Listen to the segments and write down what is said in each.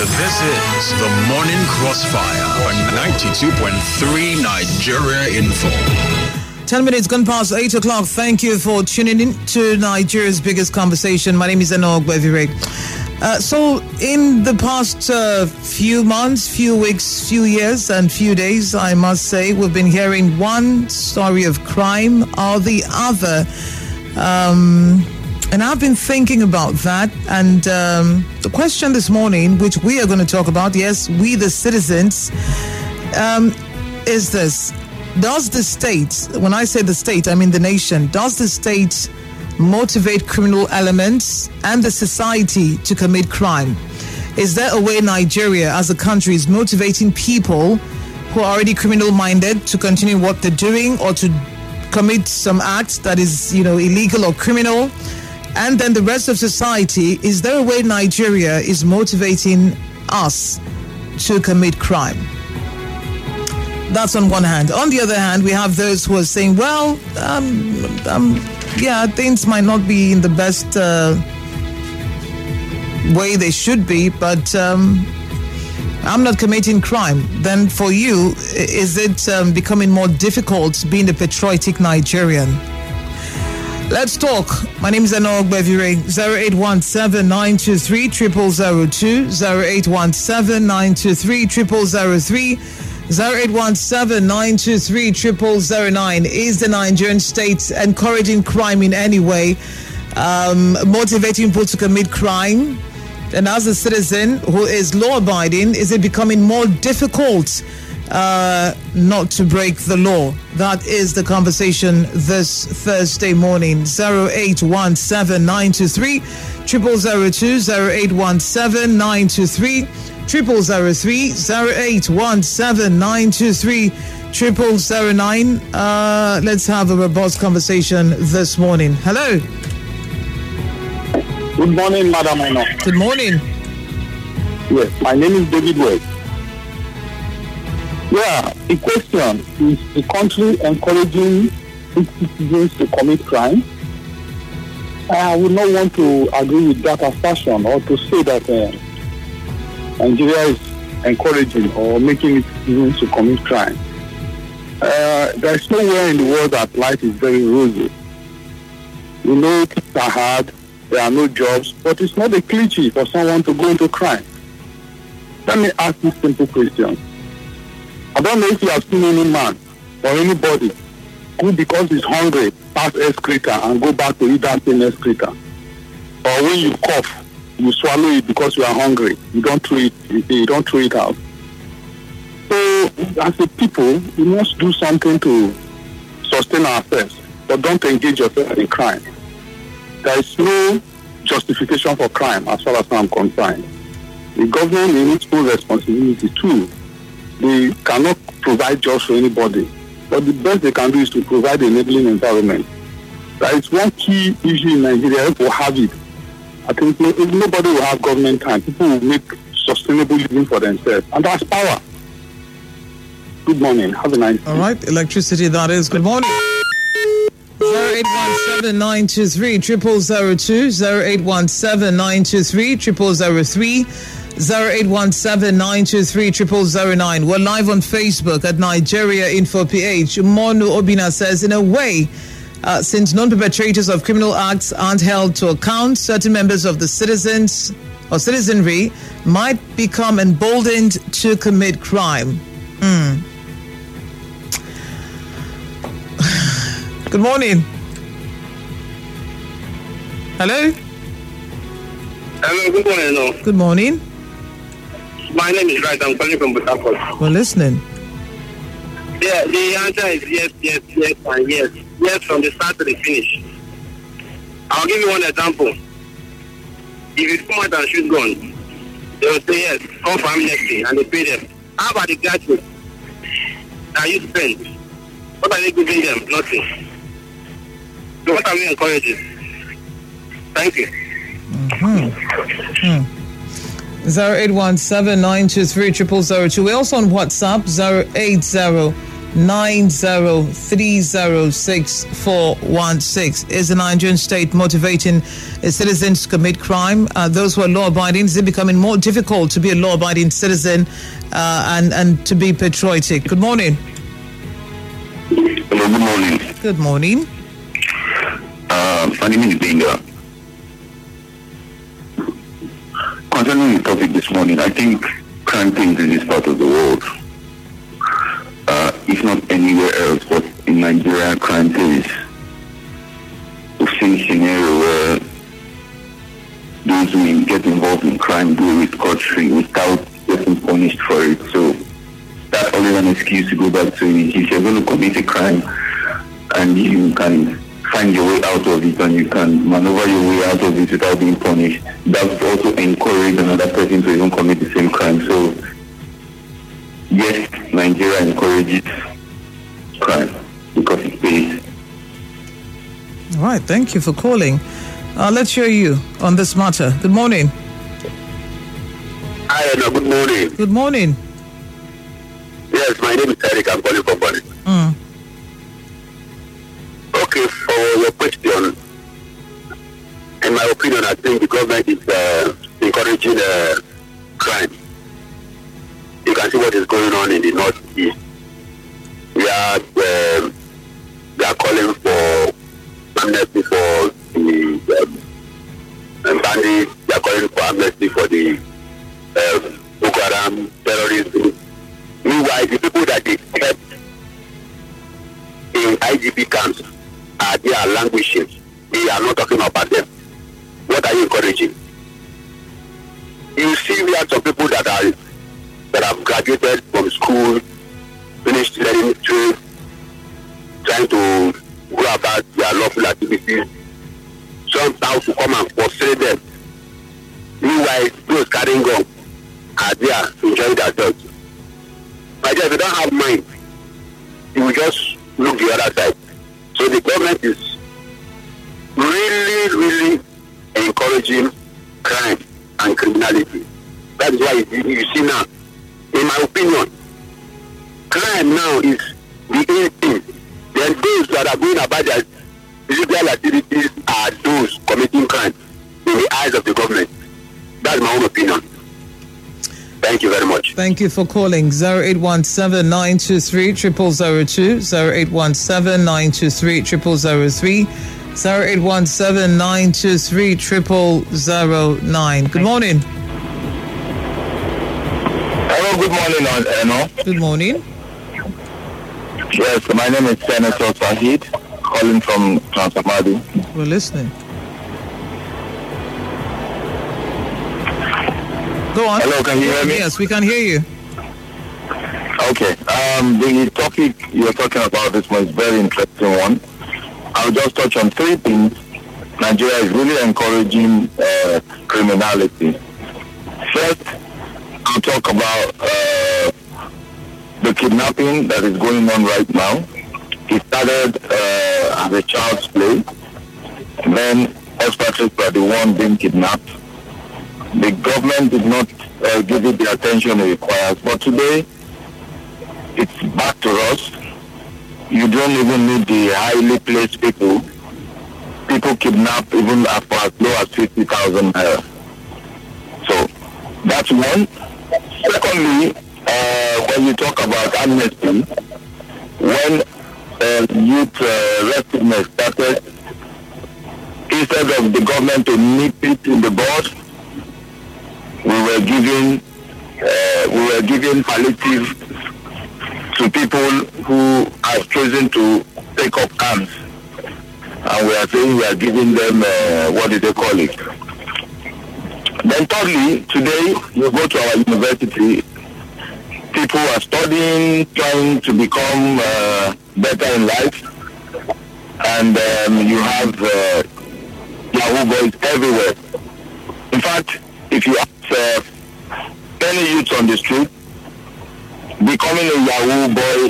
This is the Morning Crossfire on 92.3 Nigeria Info. 10 minutes gone past 8 o'clock. Thank you for tuning in to Nigeria's biggest conversation. My name is Enoch Bevire. So in the past few months, few weeks, few years, and few days, I must say, we've been hearing one story of crime or the other. And I've been thinking about that. And the question this morning, which we are going to talk about, yes, we the citizens, is this. Does the state, when I say the state, I mean the nation, does the state motivate criminal elements and the society to commit crime? Is there a way Nigeria as a country is motivating people who are already criminal-minded to continue what they're doing or to commit some act that is, illegal or criminal? And then the rest of society, is there a way Nigeria is motivating us to commit crime? That's on one hand. On the other hand, we have those who are saying, well, things might not be in the best way they should be, but I'm not committing crime. Then for you, is it becoming more difficult being a patriotic Nigerian? Let's talk. My name is Enoch Bevire. 0817-923-0002, 0817-923-0003, 0817-923-0009. Is the Nigerian state encouraging crime in any way, motivating people to commit crime? And as a citizen who is law-abiding, is it becoming more difficult not to break the law? That is the conversation this Thursday morning. 0817-923-0002, 0817-923-0003, 0817-923-0009. Let's have a robust conversation this morning. Hello. Good morning, Madam Enoch. Good morning. Yes, my name is David Wade. Yeah, the question is the country encouraging its citizens to commit crime? I would not want to agree with that assertion or to say that Nigeria is encouraging or making its citizens to commit crime. There is nowhere in the world that life is very rosy. We know things are hard, there are no jobs, but it's not a cliche for someone to go into crime. Let me ask this simple question. I don't know if you have seen any man or anybody who, because he's hungry, pass excreta and go back to eat that same excreta. Or when you cough, you swallow it because you are hungry. You don't throw it out. So, as a people, we must do something to sustain ourselves, but don't engage yourself in crime. There is no justification for crime as far as I'm concerned. The government in its own responsibility too. They cannot provide jobs for anybody, but the best they can do is to provide an enabling environment. That is one key issue in Nigeria. If we have it, I think nobody will have government time. People will make sustainable living for themselves, and that's power. Good morning. Have a nice day. All right, electricity, that is. Good morning. 0817-923-0002, 0817-923-0003, 0817-923-0009. We're live on Facebook at Nigeria Info PH. Monu Obina says, in a way, since non-perpetrators of criminal acts aren't held to account, certain members of the citizens or citizenry might become emboldened to commit crime. Good morning. Hello? Hello, good morning. No. Good morning. My name is Right. I'm calling from Butakos. We're listening. Yeah, the answer is yes, and yes. Yes, from the start to the finish. I'll give you one example. If you come out and shoot guns, they will say yes, call for amnesty, and they pay them. How about the graduates that you spend? What are they giving them? Nothing. So what are we encouraging? Thank you. 0817-923-0002. We're also on WhatsApp, 90306416. Is the Nigerian state motivating citizens to commit crime? Those who are law-abiding, is it becoming more difficult to be a law-abiding citizen and to be patriotic? Good morning. Hello, good morning. Good morning. My name is Benga. Concerning the topic this morning, I think crime pays in this part of the world. If not anywhere else, but in Nigeria, crime pays. We've seen a scenario where those who get involved in crime do it scot-free without getting punished for it. So that's always an excuse to go back to it. If you're going to commit a crime and you can find your way out of it and you can maneuver your way out of it without being punished, that would also encourage another person to even commit the same crime. So yes, Nigeria encourages crime because it pays. All right, thank you for calling. Let's hear you on this matter. Good morning. Hi, Anna. Good morning. Good morning. Yes, my name is Eric. I'm calling from Bonnet. Okay, for your question, in my opinion, I think the government is encouraging crime. You can see what is going on in the Northeast. They are calling for amnesty for the bandits. They are calling for amnesty for the Boko Haram terrorism. Meanwhile, the people that they kept in IGP camps they are languishing. They are not talking about them. What are you encouraging? You see, we have some people that have graduated from school, finished learning trade, trying to go about their lawful activities. Some now to come and frustrate them. Meanwhile, those carrying guns are there enjoying themselves. But if you don't have mind, you will just look the other side. So the government is really encouraging crime and criminality. That is why you see now, in my opinion, crime now is the in thing. Then those that are going about their illegal activities are those committing crime in the eyes of the government. That's my own opinion. Thank you very much. Thank you for calling. 0817-923-0002, 0817-923-0003, 0817-923-0009. Good morning. Hello, good morning, Eno. Good morning. Yes, my name is Senator Sahid, calling from Transamadi. We're listening. Go on. Hello, can you hear me? Yes, we can hear you. Okay. The topic you're talking about this one is a very interesting one. I'll just touch on three things. Nigeria is really encouraging criminality. First, I'll talk about the kidnapping that is going on right now. It started as a child's play. Then expatriates were the one being kidnapped. The government did not give it the attention it requires. But today, it's back to us. You don't even need the highly placed people. People kidnap even for as low as 50,000 naira. So that's one. Secondly, when you talk about amnesty, when youth restlessness started, instead of the government to nip it in the bud, we were giving palliative to people who have chosen to take up arms, and we are saying we are giving them what do they call it? Then thirdly, today you go to our university, people are studying, trying to become better in life, and you have Yahoo boys everywhere. In fact, if you ask any youth on the street, becoming a Yahoo boy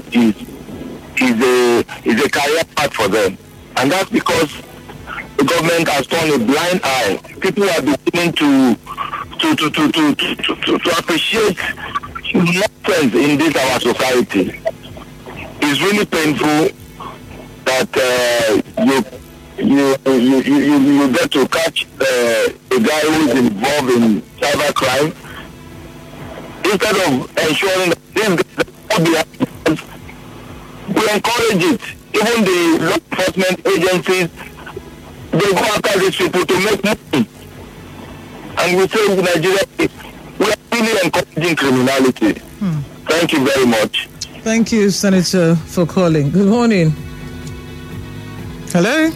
is a career path for them, and that's because the government has turned a blind eye. People are beginning to appreciate nonsense in this our society. it's really painful that you get to catch a guy who is involved in cybercrime. Instead of ensuring that we encourage it. Even the law enforcement agencies, they go after these people to make money. And we say in Nigeria, we are really encouraging criminality. Thank you very much. Thank you, Senator, for calling. Good morning. Hello?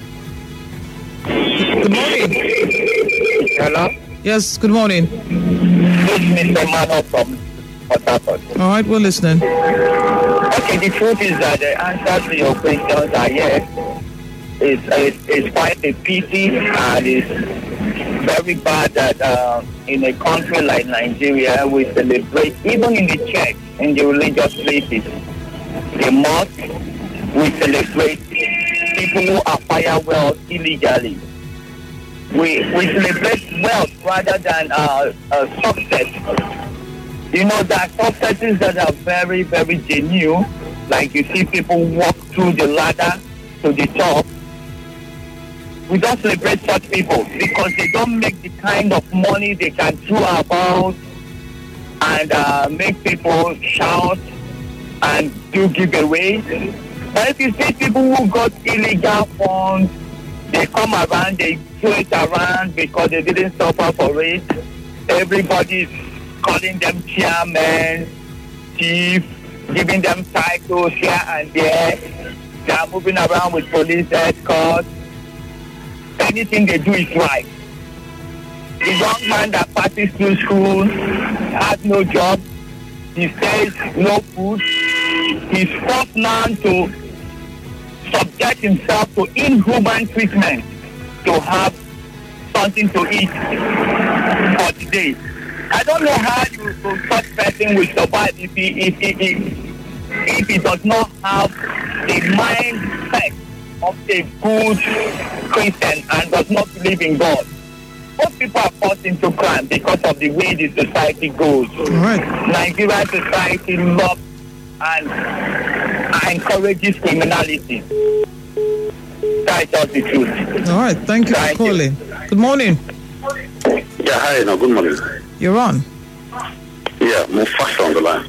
Good morning. Hello? Yes, good morning. This is Mr. Mano from Port Harcourt. All right, we're listening. Okay, the truth is that the answer to your questions are yes. It's quite a pity, and it's very bad that in a country like Nigeria, we celebrate, even in the church, in the religious places, the mosque, we celebrate people who acquire wealth illegally. We celebrate wealth rather than success. You know, there are successes that are very, very genuine. Like you see people walk through the ladder to the top. We don't celebrate such people because they don't make the kind of money they can throw about and make people shout and do giveaways. But if you see people who got illegal funds, they come around, they throw it around because they didn't suffer for it. Everybody's calling them chairman, chief, giving them titles here and there. They are moving around with police escorts. Anything they do is right. The young man that passes through school has no job. He says no food. He's forced now to subject himself to inhuman treatment to have something to eat for the day. I don't know how such person will survive if he does not have the mindset of a good Christian and does not believe in God. Most people are forced into crime because of the way the society goes. Right. Nigerian society loves and encourages criminality. That's just the truth. All right, thank you for calling. Good morning. Yeah, hi, no, good morning. You're on. Yeah, move fast on the line.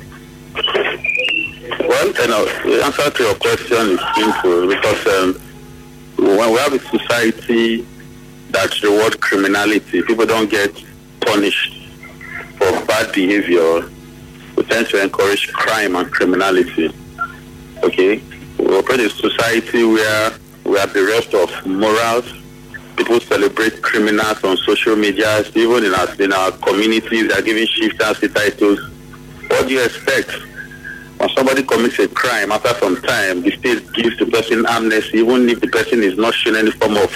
Well, the answer to your question is simple because when we have a society that rewards criminality, people don't get punished for bad behavior. We tend to encourage crime and criminality. Okay? We operate in a society where we are bereft of morals. People celebrate criminals on social media, even in our communities. They are giving shifters titles. What do you expect? When somebody commits a crime, after some time, the state gives the person amnesty, even if the person is not showing any form of,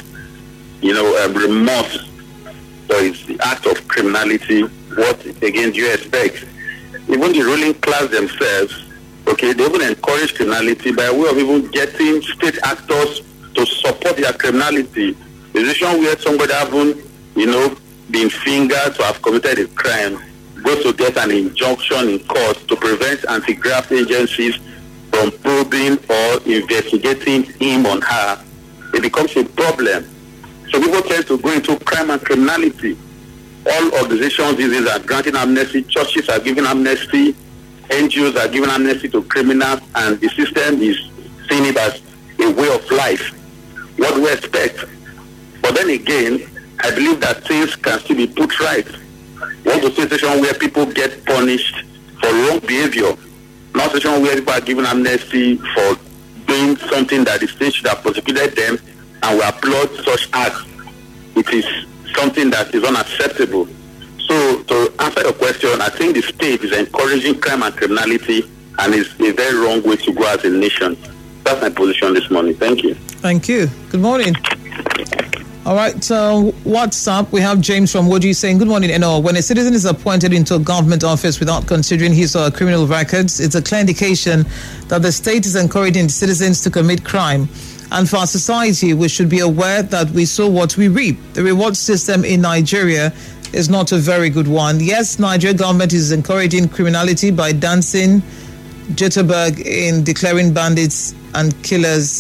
remorse for his act of criminality. What again do you expect? Even the ruling class themselves, okay, they even encourage criminality by way of even getting state actors to support their criminality. The situation where somebody haven't, been fingered to have committed a crime goes to get an injunction in court to prevent anti-graft agencies from probing or investigating him or her. It becomes a problem. So people tend to go into crime and criminality. All organizations these days are granting amnesty. Churches are giving amnesty. NGOs are giving amnesty to criminals, and the system is seeing it as a way of life. What do we expect? But then again, I believe that things can still be put right. We want to see a situation where people get punished for wrong behavior, not a situation where people are given amnesty for doing something that the state should have prosecuted them, and we applaud such acts. It is something that is unacceptable. So, to answer your question, I think the state is encouraging crime and criminality, and it's a very wrong way to go as a nation. That's my position this morning. Thank you. Thank you. Good morning. All right, WhatsApp, we have James from Woji saying, good morning, Eno. When a citizen is appointed into a government office without considering his or her criminal records, it's a clear indication that the state is encouraging citizens to commit crime. And for our society, we should be aware that we sow what we reap. The reward system in Nigeria is not a very good one. Yes, Nigeria government is encouraging criminality by dancing Jitterbug in declaring bandits and killers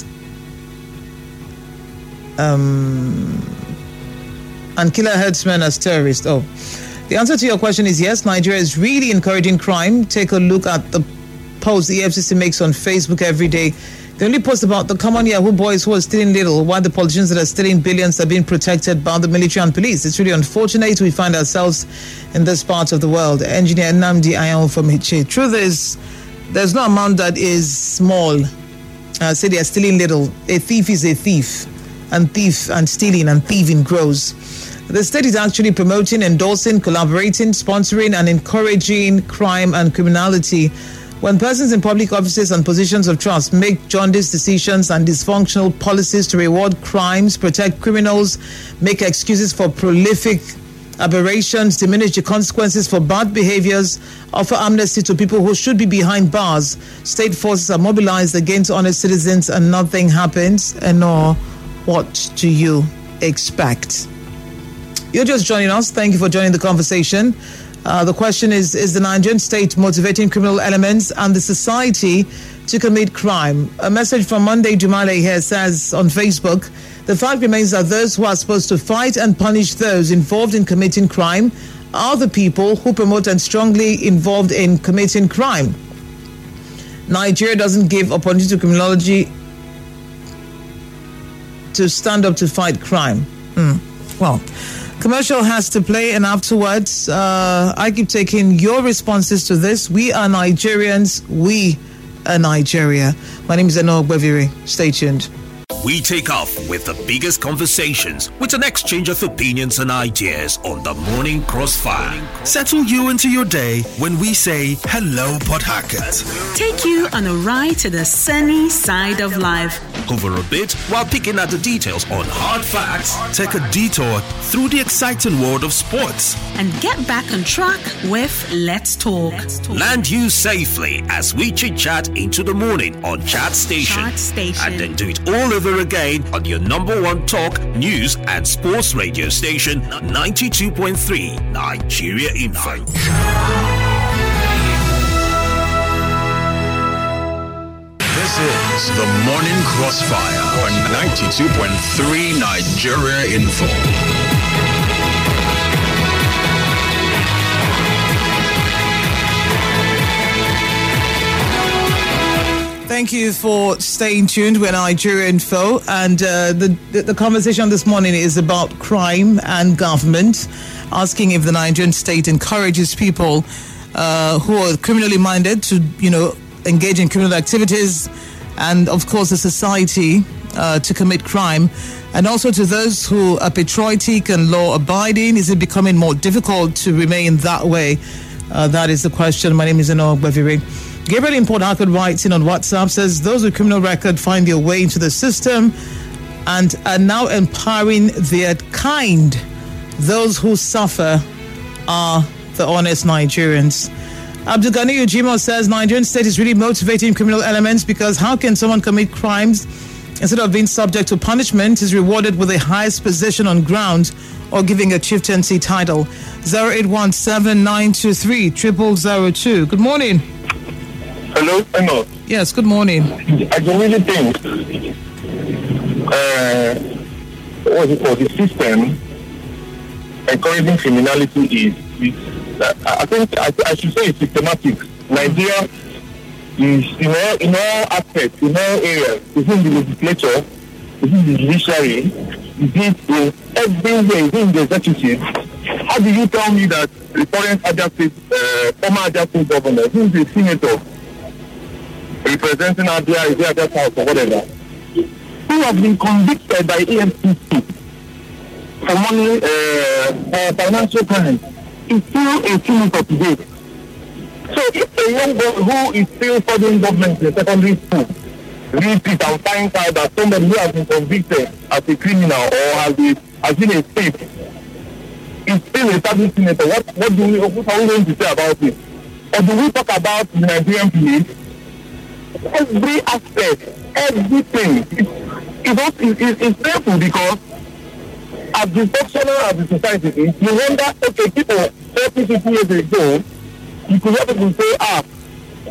and killer herdsmen as terrorists? Oh, the answer to your question is yes. Nigeria is really encouraging crime. Take a look at the post the EFCC makes on Facebook every day. They only post about the common Yahoo boys who are stealing little, while the politicians that are stealing billions are being protected by the military and police. It's really unfortunate we find ourselves in this part of the world. Engineer Nnamdi Ayon from Hiche. Truth is, there's no amount that is small. Say they are stealing little. A thief is a thief. And stealing and thieving grows. The state is actually promoting, endorsing, collaborating, sponsoring, and encouraging crime and criminality. When persons in public offices and positions of trust make jaundiced decisions and dysfunctional policies to reward crimes, protect criminals, make excuses for prolific aberrations, diminish the consequences for bad behaviors, offer amnesty to people who should be behind bars, state forces are mobilized against honest citizens and nothing happens. And what do you expect? You're just joining us. Thank you for joining the conversation. The question is the Nigerian state motivating criminal elements and the society to commit crime? A message from Monday Jumale here says on Facebook, the fact remains that those who are supposed to fight and punish those involved in committing crime are the people who promote and strongly involved in committing crime. Nigeria doesn't give opportunity to criminology to stand up to fight crime. Well, commercial has to play, and afterwards, I keep taking your responses to this. We are Nigerians. We are Nigeria. My name is Eno Ogbeviri. Stay tuned. We take off with the biggest conversations with an exchange of opinions and ideas on the Morning Crossfire. Settle you into your day when we say hello, Port Harcourt. Take you on a ride to the sunny side of life. Cover a bit while picking at the details on hard facts. Take a detour through the exciting world of sports. And get back on track with Let's Talk. Land you safely as we chit-chat into the morning on Chat Station. And then do it all over again on your number one talk, news and sports radio station, 92.3 Nigeria Info. This is the Morning Crossfire on 92.3 Nigeria Info. Thank you for staying tuned with Nigeria Info. And the conversation this morning is about crime and government, asking if the Nigerian state encourages people who are criminally minded to, engage in criminal activities, and of course the society to commit crime, and also to those who are patriotic and law-abiding. Is it becoming more difficult to remain that way? That is the question. My name is Eno Ogbeviri. Gabriel in Port Harcourt writes in on WhatsApp, says those with criminal record find their way into the system and are now empowering their kind. Those who suffer are the honest Nigerians. Abdul Ghani Ujimo says Nigerian state is really motivating criminal elements, because how can someone commit crimes instead of being subject to punishment is rewarded with the highest position on ground or giving a chieftaincy title? 0817-923-0002. Good morning. Hello, Eno. Yes, good morning. I can really think the system encouraging criminality is I think I should say it's systematic. Nigeria is in all aspects, in all areas. It's in the legislature, it's in the judiciary, it's in everywhere, it's in the executive. How do you tell me that the current former Abia State governor, who is a senator representing Abia South or whatever, who has been convicted by EFCC for money, financial crimes, is still a senator today? So if a young boy who is still studying government in secondary school reads it and finds out that somebody who has been convicted as a criminal or has been a thief is still a public senator, what are we going to say about it? Or do we talk about the Nigerian police? Every aspect, everything. It's painful, because as dysfunctional as the society is, you wonder, okay, people 40, 50 years ago, you could have people say,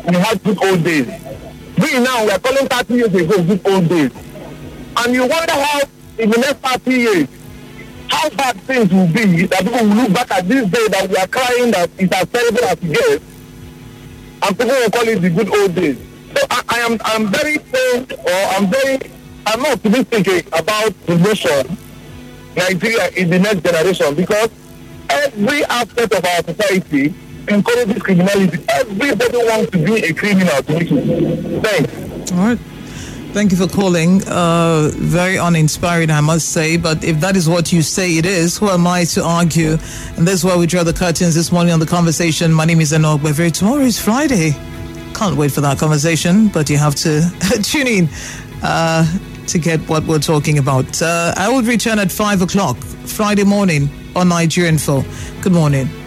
we had good old days. We now, we are calling 30 years ago good old days. And you wonder how, in the next 30 years, how bad things will be that people will look back at this day that we are crying that it's as terrible as it gets, and people will call it the good old days. So I'm very pained, I'm not optimistic about the nation, Nigeria, in the next generation, because every aspect of our society encourages criminality. Everybody wants to be a criminal to me. Thanks. All right. Thank you for calling. Very uninspiring, I must say. But if that is what you say it is, who am I to argue? And that's why we draw the curtains this morning on the conversation. My name is Enoch Bevere. Tomorrow is Friday. Can't wait for that conversation, but you have to tune in to get what we're talking about. I will return at 5 o'clock Friday morning on Nigerian Info. Good morning.